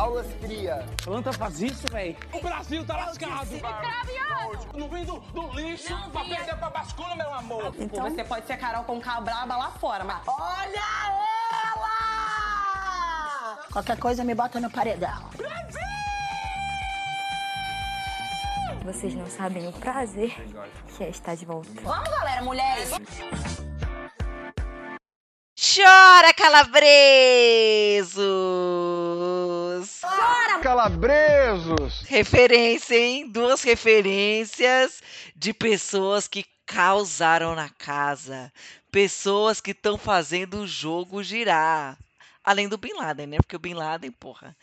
Aulas cria. Planta faz isso, velho. O Brasil tá lascado. Não vem do lixo pra perder pra bascula, meu amor. Então você pode ser Carol Conká braba lá fora, mas... Olha ela! Qualquer coisa me bota no paredão. Vocês não sabem o prazer que é estar de volta. Vamos, galera, mulheres! Chora, calabresos! Chora! Calabresos! Referência, hein? 2 referências de pessoas que causaram na casa. Pessoas que estão fazendo o jogo girar. Além do Bin Laden, né? Porque o Bin Laden, porra.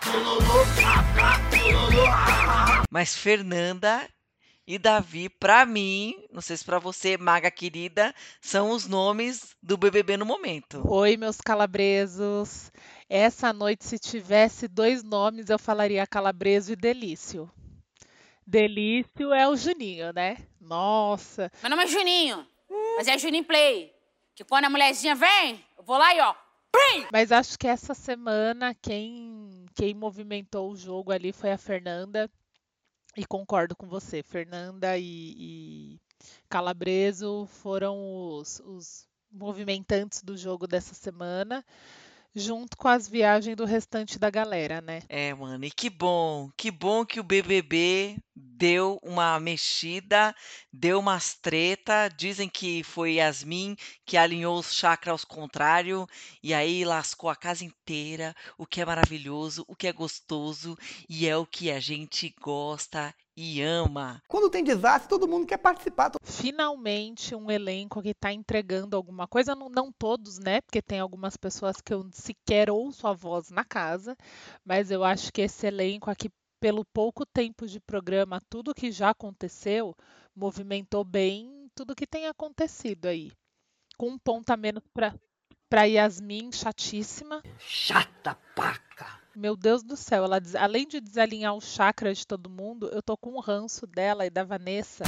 Mas Fernanda e Davi, pra mim, não sei se pra você, maga querida, são os nomes do BBB no momento. Oi, meus calabresos. Essa noite, se tivesse 2 nomes, eu falaria Calabreso e Delício. Delício é o Juninho, né? Nossa. Meu nome é Juninho, mas é Juninho Play. Que quando a mulherzinha vem, eu vou lá e ó. Mas acho que essa semana quem movimentou o jogo ali foi a Fernanda. E concordo com você, Fernanda e Calabreso foram os movimentantes do jogo dessa semana, junto com as viagens do restante da galera, né? É, mano, e que bom que o BBB deu uma mexida, deu umas treta. Dizem que foi Yasmin que alinhou os chakras ao contrário e aí lascou a casa inteira, o que é maravilhoso, o que é gostoso e é o que a gente gosta e ama. Quando tem desastre, todo mundo quer participar. Finalmente um elenco que está entregando alguma coisa, não todos, né? Porque tem algumas pessoas que eu sequer ouço a voz na casa, mas eu acho que esse elenco aqui, pelo pouco tempo de programa, tudo que já aconteceu, movimentou bem tudo que tem acontecido aí. Com um ponto a menos para Yasmin, chatíssima. Chata paca. Meu Deus do céu, ela além de desalinhar o chakra de todo mundo, eu tô com um ranço dela e da Vanessa.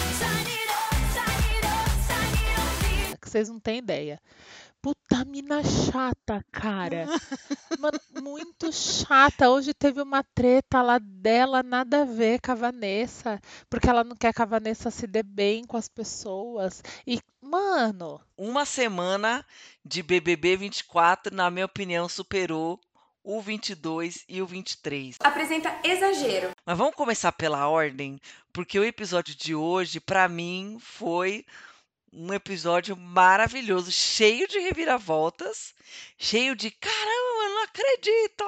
Que vocês não têm ideia. Puta mina chata, cara. Mano, muito chata. Hoje teve uma treta lá dela, nada a ver com a Vanessa. Porque ela não quer que a Vanessa se dê bem com as pessoas. E, mano. Uma semana de BBB 24, na minha opinião, superou o 22 e o 23. Apresenta exagero. Mas vamos começar pela ordem, porque o episódio de hoje, pra mim, foi um episódio maravilhoso, cheio de reviravoltas, cheio de caramba, não acredito!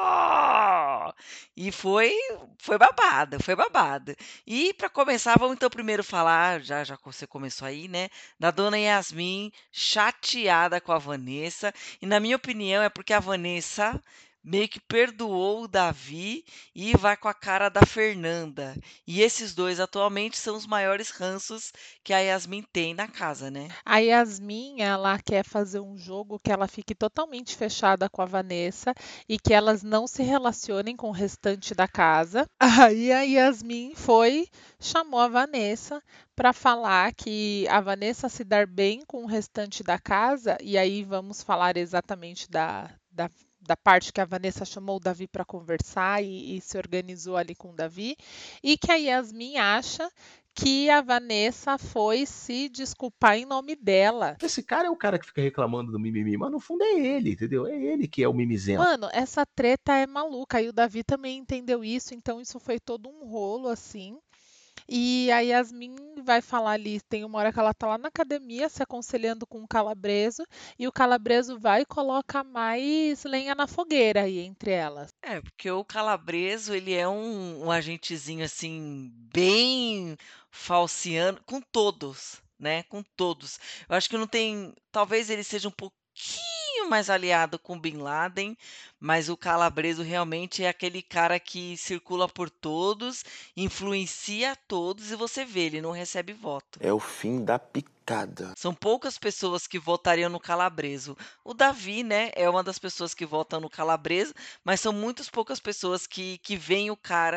E foi babado, foi babado. E pra começar, vamos então primeiro falar, já que você começou aí, né, da dona Yasmin chateada com a Vanessa. E na minha opinião é porque a Vanessa meio que perdoou o Davi e vai com a cara da Fernanda. E esses dois atualmente são os maiores ranços que a Yasmin tem na casa, né? A Yasmin, ela quer fazer um jogo que ela fique totalmente fechada com a Vanessa e que elas não se relacionem com o restante da casa. Aí a Yasmin chamou a Vanessa para falar que a Vanessa se dar bem com o restante da casa, e aí vamos falar exatamente da parte que a Vanessa chamou o Davi para conversar e se organizou ali com o Davi, e que a Yasmin acha que a Vanessa foi se desculpar em nome dela. Esse cara é o cara que fica reclamando do mimimi, mas no fundo é ele, entendeu? É ele que é o mimizento. Mano, essa treta é maluca, e o Davi também entendeu isso, então isso foi todo um rolo, assim. E a Yasmin vai falar ali, tem uma hora que ela tá lá na academia se aconselhando com o Calabreso, e o Calabreso vai e coloca mais lenha na fogueira aí entre elas. É, porque o Calabreso, ele é um agentezinho, assim, bem falciano, com todos, né? Com todos. Eu acho que não tem. Talvez ele seja um pouquinho mais aliado com Bin Laden, mas o Calabreso realmente é aquele cara que circula por todos, influencia todos e você vê, ele não recebe voto. É o fim da picada. São poucas pessoas que votariam no Calabreso. O Davi, né, é uma das pessoas que votam no Calabreso, mas são muitas poucas pessoas que veem o cara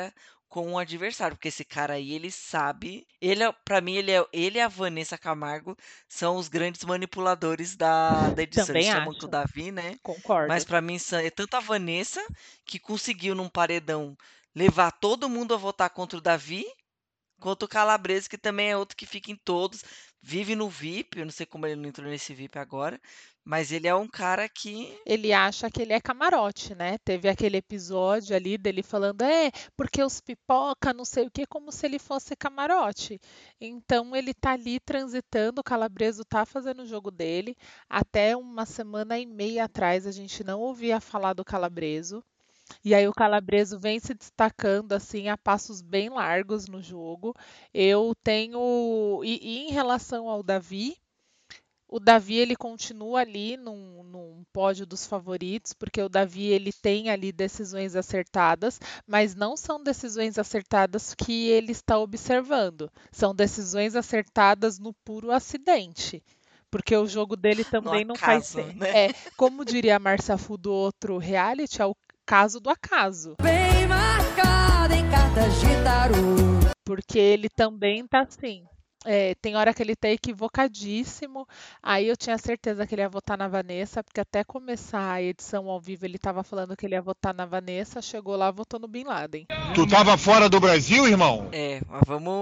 com o adversário, porque esse cara aí, ele sabe, pra mim, ele e a Vanessa Camargo são os grandes manipuladores da edição. Eles Também chamam que o acho. Davi, né? Concordo. Mas pra mim é tanto a Vanessa que conseguiu num paredão levar todo mundo a votar contra o Davi, quanto o Calabrese, que também é outro que fica em todos, vive no VIP, eu não sei como ele não entrou nesse VIP agora, mas ele é um cara que Ele acha que ele é camarote, né? Teve aquele episódio ali dele falando, porque os pipoca, não sei o quê, como se ele fosse camarote. Então ele tá ali transitando, o Calabreso tá fazendo o jogo dele. Até uma semana e meia atrás a gente não ouvia falar do Calabreso. E aí o Calabreso vem se destacando assim a passos bem largos no jogo. Eu tenho. E em relação ao Davi, o Davi ele continua ali num pódio dos favoritos, porque o Davi ele tem ali decisões acertadas, mas não são decisões acertadas que ele está observando. São decisões acertadas no puro acidente. Porque o jogo dele no também não faz acaso, sentido. né? Como diria a Marcia Fu do outro reality, é o caso do acaso. Bem marcada em cartas de tarô. Porque ele também tá assim. Tem hora que ele tá equivocadíssimo. Aí eu tinha certeza que ele ia votar na Vanessa, porque até começar a edição ao vivo ele tava falando que ele ia votar na Vanessa, chegou lá, votou no Bin Laden. Tu tava fora do Brasil, irmão? Mas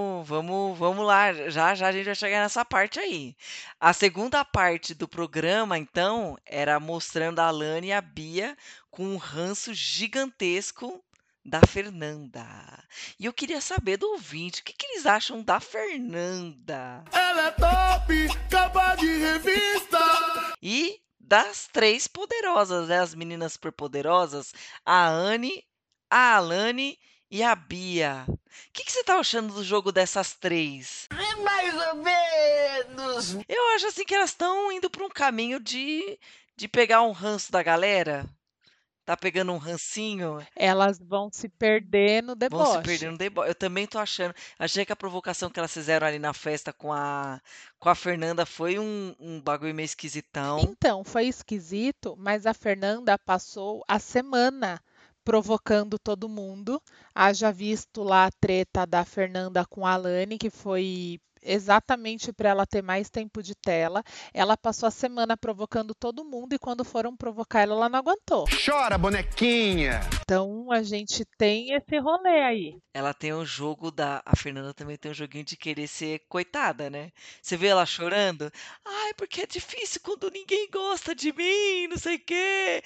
vamos lá, já a gente vai chegar nessa parte aí. A segunda parte do programa, então, era mostrando a Alane e a Bia com um ranço gigantesco da Fernanda. E eu queria saber do ouvinte, o que eles acham da Fernanda? Ela é top, capa de revista. E das três poderosas, né? As meninas super poderosas, a Anne, a Alane e a Bia. O que você tá achando do jogo dessas três? É mais ou menos. Eu acho assim que elas estão indo para um caminho de pegar um ranço da galera. Tá pegando um rancinho. Elas vão se perder no deboche. Vão se perder no deboche. Eu também tô achando. Achei que a provocação que elas fizeram ali na festa com a Fernanda foi um bagulho meio esquisitão. Então, foi esquisito, mas a Fernanda passou a semana provocando todo mundo. Haja visto lá a treta da Fernanda com a Alane, que foi exatamente para ela ter mais tempo de tela. Ela passou a semana provocando todo mundo e quando foram provocar ela, ela não aguentou. Chora, bonequinha! Então a gente tem esse rolê aí. Ela tem um jogo A Fernanda também tem um joguinho de querer ser coitada, né? Você vê ela chorando? Ai, porque é difícil quando ninguém gosta de mim, não sei o quê.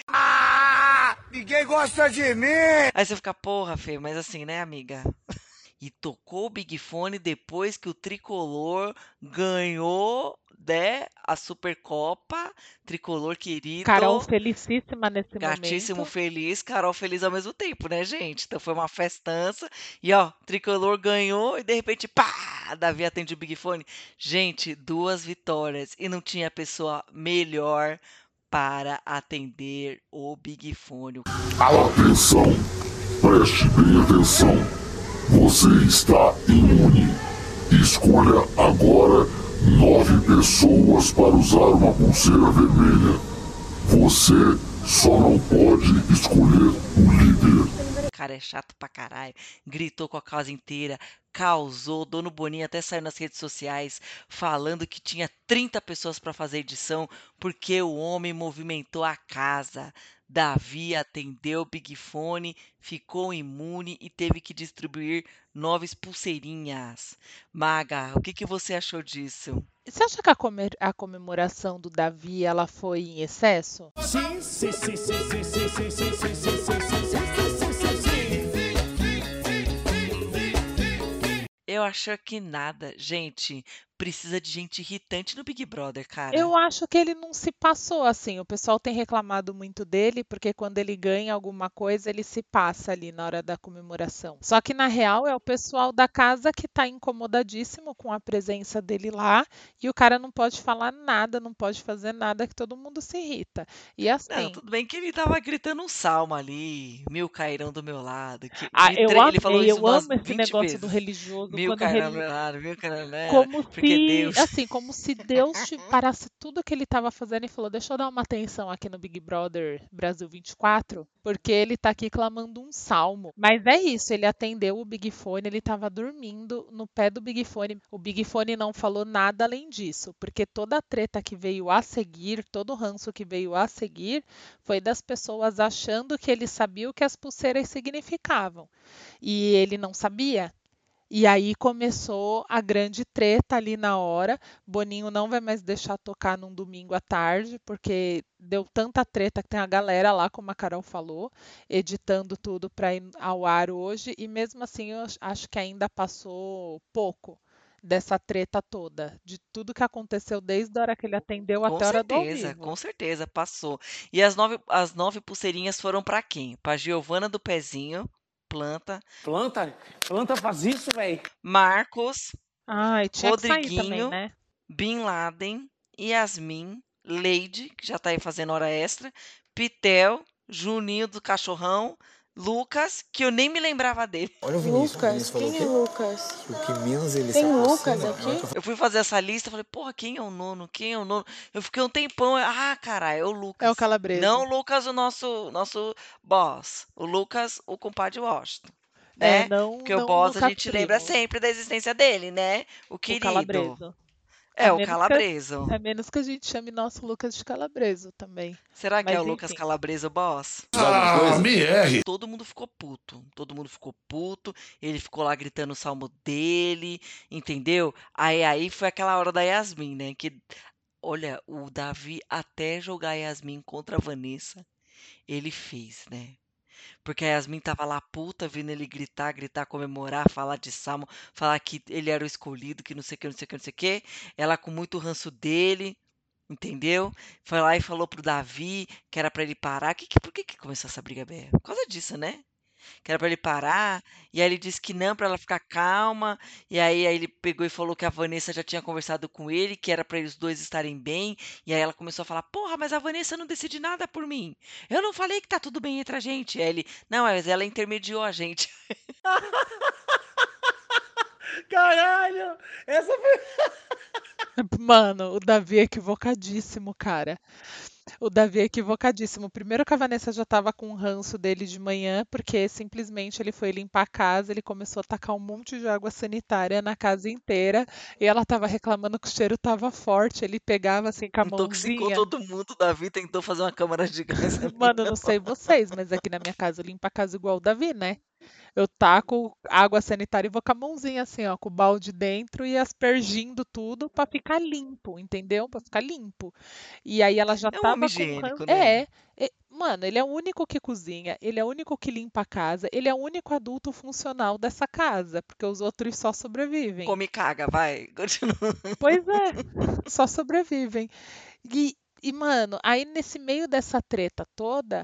Ninguém gosta de mim. Aí você fica, porra, Fê, mas assim, né, amiga? E tocou o Big Fone depois que o Tricolor ganhou, né, a Supercopa. Tricolor querido. Carol felicíssima nesse Gatíssimo momento. feliz, Carol feliz ao mesmo tempo, né, gente? Então foi uma festança. E ó, Tricolor ganhou e de repente, pá! Davi atende o Big Fone. Gente, 2 vitórias. E não tinha pessoa melhor para atender o Big Fone. Atenção, preste bem atenção. Você está imune. Escolha agora 9 pessoas para usar uma pulseira vermelha. Você só não pode escolher o líder. O cara é chato pra caralho. Gritou com a casa inteira. Causou. Dono Boninho até saiu nas redes sociais falando que tinha 30 pessoas para fazer edição porque o homem movimentou a casa. Davi atendeu o Big Fone, ficou imune e teve que distribuir 9 pulseirinhas. Maga, o que você achou disso? Você acha que a comemoração do Davi ela foi em excesso? Sim, sim, sim, sim, sim, sim, sim, sim, sim, sim, sim, Eu acho que nada. Gente, precisa de gente irritante no Big Brother, cara. Eu acho que ele não se passou assim. O pessoal tem reclamado muito dele, porque quando ele ganha alguma coisa, ele se passa ali na hora da comemoração. Só que na real é o pessoal da casa que tá incomodadíssimo com a presença dele lá, e o cara não pode falar nada, não pode fazer nada, que todo mundo se irrita. E Não, assim, tudo bem que ele tava gritando um salmo ali. 1000 cairão do meu lado. eu Ele falou amei, isso eu umas amo esse 20 negócio vezes. do religioso. 1000 Quando cairão do meu lado, 1000 cairão, né? como Porque que Deus. Assim, como se Deus parasse tudo que ele estava fazendo e falou: deixa eu dar uma atenção aqui no Big Brother Brasil 24, porque ele tá aqui clamando um salmo. Mas é isso, ele atendeu o Big Fone, ele estava dormindo no pé do Big Fone. O Big Fone não falou nada além disso, porque toda a treta que veio a seguir, todo o ranço que veio a seguir, foi das pessoas achando que ele sabia o que as pulseiras significavam. E ele não sabia. E aí começou a grande treta ali na hora. Boninho não vai mais deixar tocar num domingo à tarde, porque deu tanta treta que tem a galera lá, como a Carol falou, editando tudo para ir ao ar hoje. E mesmo assim, eu acho que ainda passou pouco dessa treta toda, de tudo que aconteceu desde a hora que ele atendeu até a hora do ao vivo. Com certeza, passou. E as 9 pulseirinhas foram para quem? Para Giovana do Pezinho, Planta faz isso, velho. Marcos, Ai, tinha que sair também, Rodriguinho, né? Bin Laden, Yasmin, Leide, que já tá aí fazendo hora extra, Pitel, Juninho do Cachorrão, Lucas, que eu nem me lembrava dele. Olha o Vinícius. Lucas? Quem é Lucas? O que menos ele Tem se aproxima, Lucas aqui? Eu fui fazer essa lista, falei, porra, quem é o nono? Quem é o nono? Eu fiquei um tempão, caralho, é o Lucas. É o Calabresa. Não o Lucas, o nosso boss. O Lucas, o compadre Washington. Né? Porque o boss a gente lembra sempre da existência dele, né? O querido. O Calabreso. O Calabreso. É menos que a gente chame nosso Lucas de Calabreso também. Será que Mas é o enfim. Lucas Calabreso boss? Me erre. Todo mundo ficou puto. Ele ficou lá gritando o salmo dele, entendeu? Aí foi aquela hora da Yasmin, né? Que, olha, o Davi até jogar a Yasmin contra a Vanessa, ele fez, né? Porque a Yasmin tava lá puta, vendo ele gritar, comemorar, falar de salmo, falar que ele era o escolhido, que não sei o que, não sei o que, não sei o que. Ela com muito ranço dele, entendeu? Foi lá e falou pro Davi que era pra ele parar. Por que começou essa briga, Bé? Por causa disso, né? Que era pra ele parar, e aí ele disse que não, pra ela ficar calma, e aí ele pegou e falou que a Vanessa já tinha conversado com ele, que era pra eles dois estarem bem, e aí ela começou a falar, porra, mas a Vanessa não decide nada por mim, eu não falei que tá tudo bem entre a gente, e aí ele, não, mas ela intermediou a gente. Caralho, essa foi... Mano, o Davi é equivocadíssimo, cara. O Davi é equivocadíssimo. Primeiro que a Vanessa já tava com o ranço dele de manhã, porque simplesmente ele foi limpar a casa, ele começou a tacar um monte de água sanitária na casa inteira, e ela tava reclamando que o cheiro tava forte, ele pegava assim com a Intoxicou mãozinha. todo mundo, o Davi tentou fazer uma câmara de gás. Mano, não sei vocês, mas aqui na minha casa eu limpo a casa igual o Davi, né? Eu taco água sanitária e vou com a mãozinha assim, ó, com o balde dentro e aspergindo tudo pra ficar limpo, entendeu? Pra ficar limpo. E aí ela já É um tava homem com higiênico, né? Mano, ele é o único que cozinha, ele é o único que limpa a casa, ele é o único adulto funcional dessa casa, porque os outros só sobrevivem. Come e caga, vai, continua. Pois é, só sobrevivem. Mano, aí nesse meio dessa treta toda,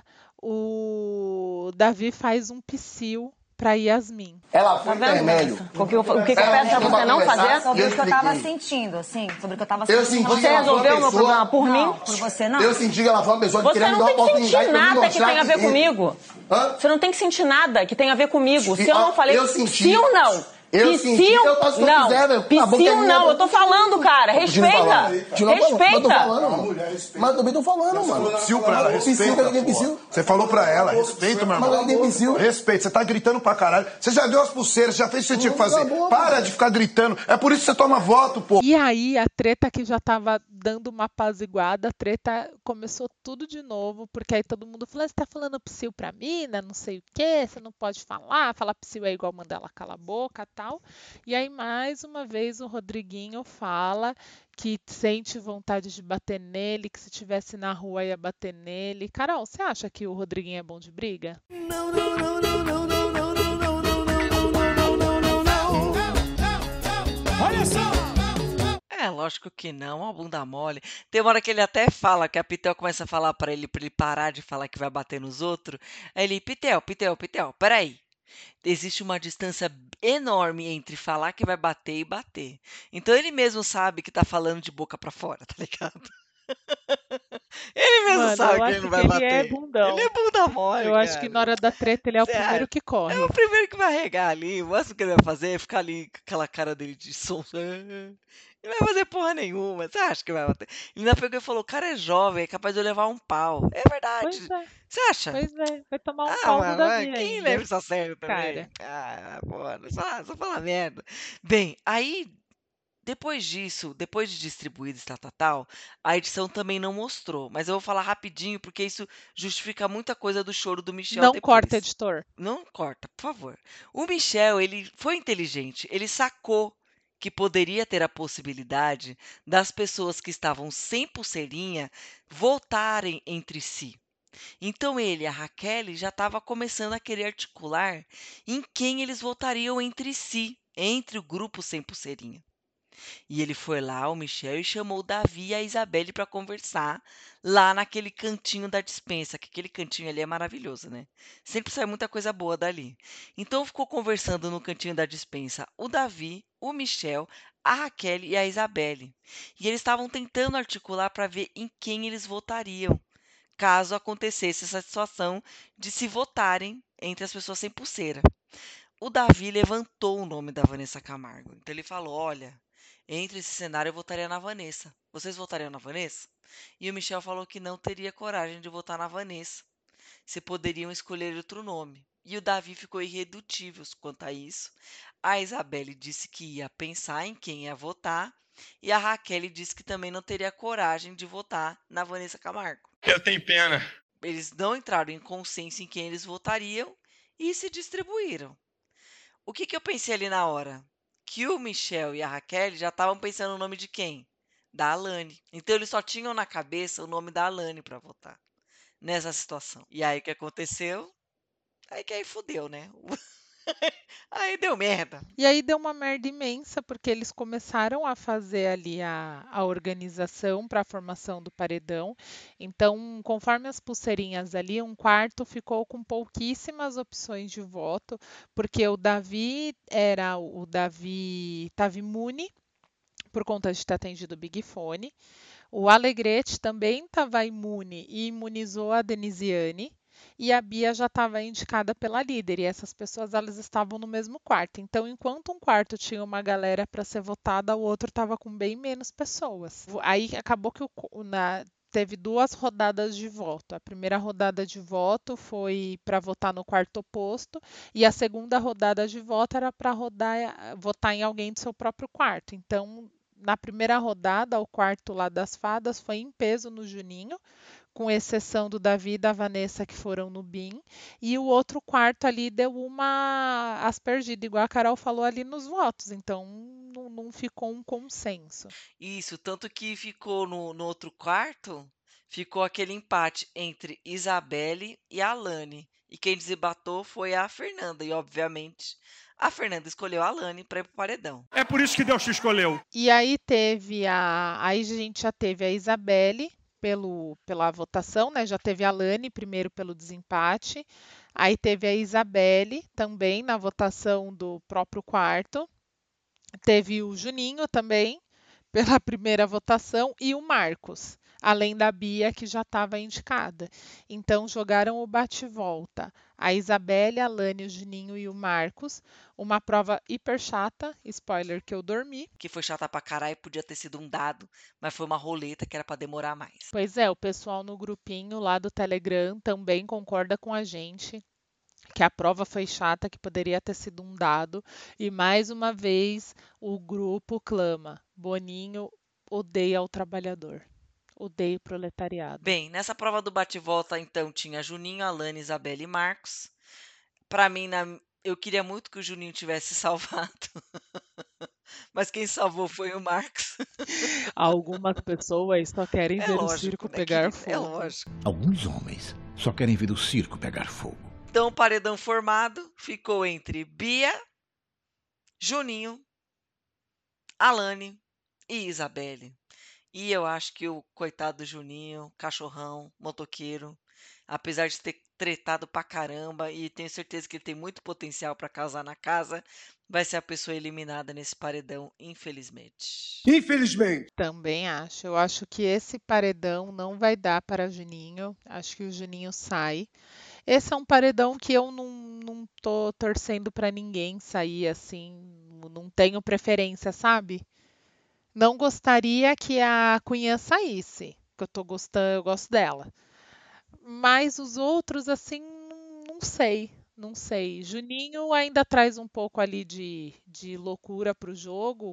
o Davi faz um psiu pra Yasmin. Ela foi intermédio. O que eu peço pra você não fazer? Sobre o que eu tava sentindo, assim. Sobre o que eu tava sentindo. Você resolveu o meu problema por mim? Por você não. Eu senti que ela foi uma pessoa que queria me dar uma oportunidade. Você não tem que sentir nada que tenha a ver comigo. Você não tem que sentir nada que tenha a ver comigo. Se eu não falei, psiu não. Eu senti, eu faço o que eu quiser, velho. Psiu não, eu tô falando, cara. Respeita. Respeita. Mas eu também tô falando, mano. Psiu pra ela, respeita. Você falou pra ela, respeita, meu irmão. Mas eu psiu. Respeita, você tá gritando pra caralho. Você já deu as pulseiras, já fez o que você tinha que fazer. Para de ficar gritando. É por isso que você toma voto, pô. E aí, a treta que já tava dando uma apaziguada, a treta começou tudo de novo, porque aí todo mundo falou, você tá falando psiu pra mina, não sei o quê, você não pode falar psiu é igual mandar ela calar a boca e tal. E aí, mais uma vez, o Rodriguinho fala que sente vontade de bater nele, que se tivesse na rua ia bater nele. Carol, você acha que o Rodriguinho é bom de briga? Não, não, não, não, não, não, não, não, não, não, não, não, não. Olha só! Lógico que não, uma bunda mole. Tem uma hora que ele até fala, que a Pitel começa a falar pra ele parar de falar que vai bater nos outros. Aí ele, Pitel, peraí. Existe uma distância enorme entre falar que vai bater e bater. Então ele mesmo sabe que tá falando de boca pra fora, tá ligado? Ele mesmo Mano, sabe eu que ele acho não que vai ele é bater. bundão. Ele é bunda mole, Eu acho que na hora da treta ele é o Cê primeiro acha? que corre. É o primeiro que vai regar ali. O máximo que ele vai fazer é ficar ali com aquela cara dele de sonso. Ele não vai fazer porra nenhuma. Você acha que vai bater? Ele ainda pegou e falou: o cara é jovem, é capaz de eu levar um pau. É verdade. Pois é. Você acha? Pois é. Vai tomar um Ah, pau do mas Davi quem ainda. leva isso a sério também? Cara. Ah, porra, só fala merda. Bem, aí depois disso, depois de distribuído esse tal, a edição também não mostrou. Mas eu vou falar rapidinho, porque isso justifica muita coisa do choro do Michel Não corta, depois. editor. Não corta, por favor. O Michel, ele foi inteligente. Ele sacou que poderia ter a possibilidade das pessoas que estavam sem pulseirinha voltarem entre si. Então ele e a Raquel já estavam começando a querer articular em quem eles votariam entre si, entre o grupo sem pulseirinha. E ele foi lá, o Michel, e chamou o Davi e a Isabelle para conversar lá naquele cantinho da despensa, que aquele cantinho ali é maravilhoso, né? Sempre sai muita coisa boa dali. Então ficou conversando no cantinho da despensa o Davi, o Michel, a Raquel e a Isabelle. E eles estavam tentando articular para ver em quem eles votariam, caso acontecesse essa situação de se votarem entre as pessoas sem pulseira. O Davi levantou o nome da Vanessa Camargo. Então ele falou: olha, entre esse cenário eu votaria na Vanessa. Vocês votariam na Vanessa? E o Michel falou que não teria coragem de votar na Vanessa. Se poderiam escolher outro nome. E o Davi ficou irredutível quanto a isso. A Isabelle disse que ia pensar em quem ia votar. E a Raquel disse que também não teria coragem de votar na Vanessa Camargo. Eu tenho pena. Eles não entraram em consenso em quem eles votariam e se distribuíram. O que eu pensei ali na hora? Que o Michel e a Raquel já estavam pensando no nome de quem? Da Alane. Então eles só tinham na cabeça o nome da Alane para votar nessa situação. E aí o que aconteceu? Aí fudeu, né? Aí deu merda. E aí deu uma merda imensa, porque eles começaram a fazer ali a organização para a formação do paredão. Então, conforme as pulseirinhas ali, um quarto ficou com pouquíssimas opções de voto, porque o Davi estava imune por conta de ter atendido o Big Fone. O Alegrete também estava imune e imunizou a Denisiane. E a Bia já estava indicada pela líder, e essas pessoas elas estavam no mesmo quarto. Então, enquanto um quarto tinha uma galera para ser votada, o outro estava com bem menos pessoas. Aí acabou que teve 2 rodadas de voto. A primeira rodada de voto foi para votar no quarto oposto, e a segunda rodada de voto era para votar em alguém do seu próprio quarto. Então, na primeira rodada, o quarto lá das fadas foi em peso no Juninho, com exceção do Davi e da Vanessa, que foram no BIM, e o outro quarto ali deu uma aspergida, igual a Carol falou ali nos votos, então não ficou um consenso. Isso, tanto que ficou no outro quarto, ficou aquele empate entre Isabelle e Alane, e quem desempatou foi a Fernanda, e obviamente a Fernanda escolheu a Alane para ir pro paredão. É por isso que Deus te escolheu. E aí aí a gente já teve a Isabelle pela votação, né? Já teve a Alane primeiro pelo desempate, aí teve a Isabelle também na votação do próprio quarto, teve o Juninho também pela primeira votação e o Marcos, além da Bia, que já estava indicada. Então, jogaram o bate-volta. A Isabelle, a Alane, o Juninho e o Marcos. Uma prova hiper chata, spoiler que eu dormi. Que foi chata pra caralho, podia ter sido um dado, mas foi uma roleta que era pra demorar mais. Pois é, o pessoal no grupinho lá do Telegram também concorda com a gente que a prova foi chata, que poderia ter sido um dado. E mais uma vez o grupo clama: Boninho odeia o trabalhador, odeia o proletariado. Bem, nessa prova do bate-volta, então, tinha Juninho, Alane, Isabelle e Marcos. Pra mim, eu queria muito que o Juninho tivesse salvado. Mas quem salvou foi o Marcos. Algumas pessoas só querem ver o circo pegar fogo. É lógico. Alguns homens só querem ver o circo pegar fogo. Então, o paredão formado ficou entre Bia, Juninho, Alane e Isabelle. E eu acho que o coitado do Juninho, cachorrão, motoqueiro, apesar de ter tretado pra caramba e tenho certeza que ele tem muito potencial pra casar na casa, vai ser a pessoa eliminada nesse paredão, infelizmente. Infelizmente. Também acho. Eu acho que esse paredão não vai dar para Juninho. Acho que o Juninho sai. Esse é um paredão que eu não tô torcendo para ninguém sair assim. Não tenho preferência, sabe? Não gostaria que a Cunhã saísse, que eu tô gostando, eu gosto dela. Mas os outros, assim, não sei. Não sei. Juninho ainda traz um pouco ali de loucura pro jogo,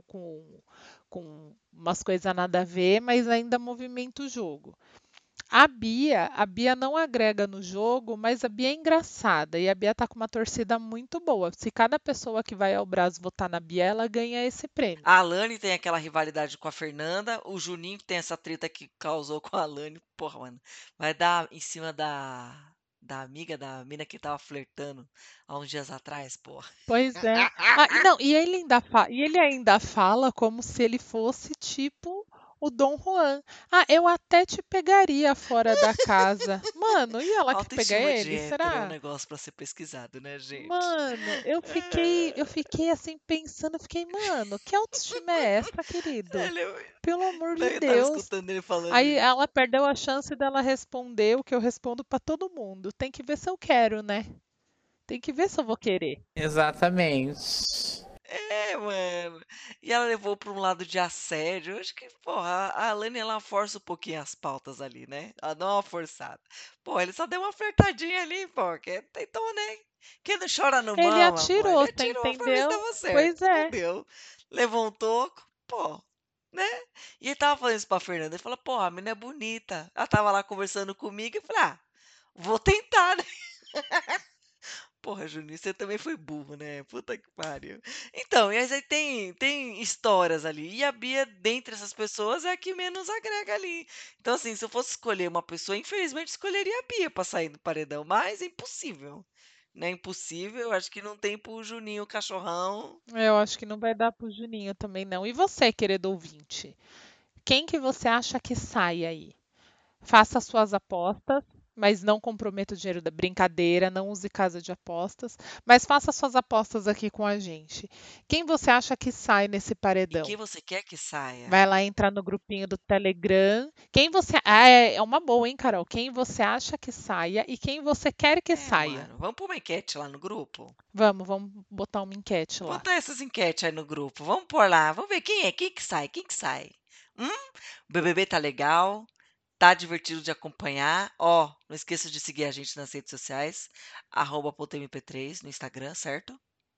com umas coisas nada a ver, mas ainda movimenta o jogo. A Bia não agrega no jogo, mas a Bia é engraçada e a Bia tá com uma torcida muito boa. Se cada pessoa que vai ao Brás votar na Bia, ela ganha esse prêmio. A Alane tem aquela rivalidade com a Fernanda, o Juninho tem essa treta que causou com a Alane. Porra, mano, vai dar em cima da amiga da mina que tava flertando há uns dias atrás, porra. Pois é. Não, e ele ainda fala como se ele fosse tipo o Dom Juan. Eu até te pegaria fora da casa. Mano, e ela que pega Autoestima de ele? hétero é um Será? negócio pra ser pesquisado, né, gente? Mano, eu fiquei assim pensando, mano, que autoestima é essa, querido? Pelo amor de Eu tava Deus. escutando ele falando Aí isso. ela perdeu a chance dela responder o que eu respondo pra todo mundo. Tem que ver se eu quero, né? Tem que ver se eu vou querer. Exatamente. É, mano. E ela levou pra um lado de assédio. Eu acho que, porra, a Alane, ela força um pouquinho as pautas ali, né? Ela dá uma forçada. Pô, ele só deu uma flertadinha ali, pô. Então, né? Quem não chora não Ele mama, pô. atirou, Ele você atirou pra ver se entendeu? dava certo. Pois é. Não deu. Levou um toco, pô. Né? E ele tava falando isso pra Fernanda. Ele falou, porra, a menina é bonita. Ela tava lá conversando comigo e eu falei, vou tentar, né? Porra, Juninho, você também foi burro, né? Puta que pariu. Então, e aí tem histórias ali. E a Bia, dentre essas pessoas, é a que menos agrega ali. Então, assim, se eu fosse escolher uma pessoa, infelizmente escolheria a Bia pra sair do paredão. Mas é impossível. Não é impossível. Eu acho que não tem pro Juninho cachorrão. Eu acho que não vai dar pro Juninho também, não. E você, querido ouvinte? Quem que você acha que sai aí? Faça suas apostas, mas não comprometa o dinheiro da brincadeira, não use casa de apostas, mas faça suas apostas aqui com a gente. Quem você acha que sai nesse E paredão? quem você quer que saia? Vai lá entrar no grupinho do Telegram. Quem você. É uma boa, hein, Carol? Quem você acha que saia e quem você quer que saia? Mano, vamos pôr uma enquete lá no grupo? Vamos botar uma enquete lá. Botar essas enquetes aí no grupo. Vamos pôr lá. Vamos ver quem que sai. Quem que sai? O BBB tá legal. Tá divertido de acompanhar. Ó, não esqueça de seguir a gente nas redes sociais. @mp3 no Instagram, certo?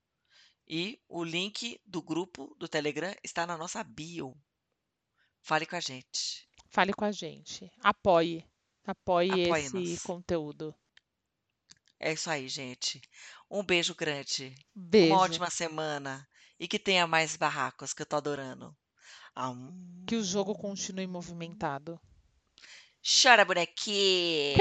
E o link do grupo do Telegram está na nossa bio. Fale com a gente. Fale com a gente. Apoie esse Apoie-nos. conteúdo. É isso aí, gente. Um beijo grande. Beijo. Uma ótima semana. E que tenha mais barracos, que eu tô adorando. Que o jogo continue movimentado. Chora, bonequinho.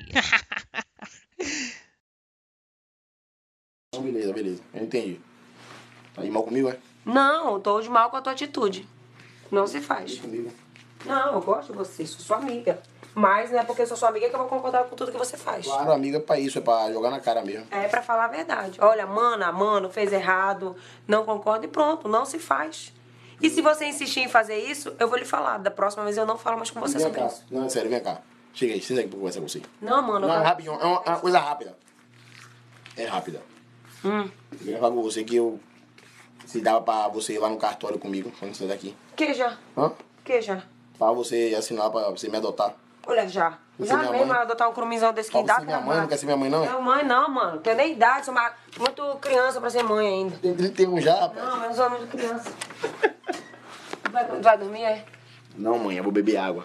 Beleza. Eu entendi. Tá de mal comigo, é? Não, eu tô de mal com a tua atitude. Não se faz. Comigo. Não, eu gosto de você, sou sua amiga. Mas não é porque eu sou sua amiga que eu vou concordar com tudo que você faz. Claro, amiga é pra isso, é pra jogar na cara mesmo. É pra falar a verdade. Olha, mano, fez errado, não concordo e pronto, não se faz. E se você insistir em fazer isso, eu vou lhe falar. Da próxima vez eu não falo mais com você sobre isso. Não, é sério, vem cá. Chega aí, senta aqui pra conversar com você. Não, mano. Não, rapidinho, é uma coisa rápida. É rápida. Eu queria falar com você que eu... Se dava pra você ir lá no cartório comigo, quando você sair daqui. Que já? Que já? Pra você assinar, pra você me adotar. Olha, já. Você Já minha mesmo mãe? adotar um crumizão desse que Pra dá você minha mãe, não quer ser minha mãe, não? Não, mãe não, mano. Tenho nem idade, sou muito criança pra ser mãe ainda. Tem 31 já, rapaz. Não, mas eu sou muito criança. Vai dormir, é? Não, mãe, eu vou beber água.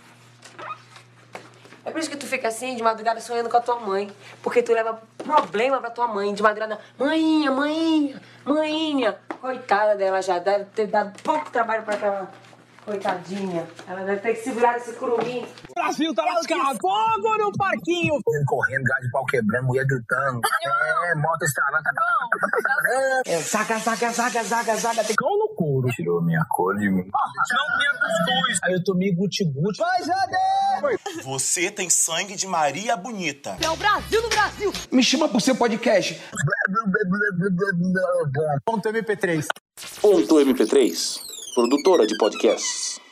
É por isso que tu fica assim, de madrugada, sonhando com a tua mãe. Porque tu leva problema pra tua mãe. De madrugada, mãinha. Coitada dela já, deve ter dado pouco trabalho pra aquela coitadinha. Ela deve ter que segurar esse curumim. Brasil tá lascado. Fogo no parquinho. Correndo, gás de pau quebrando, mulher gritando. Moto estralando. Zaga. Tem cão no couro. Tirou minha cor de mim. Não tinha cuscuz. Aí eu tomei guti-guti. Vai, Jader! Você tem sangue de Maria Bonita. É o Brasil no Brasil. Me chama pro seu podcast. .mp3. .mp3, produtora de podcasts.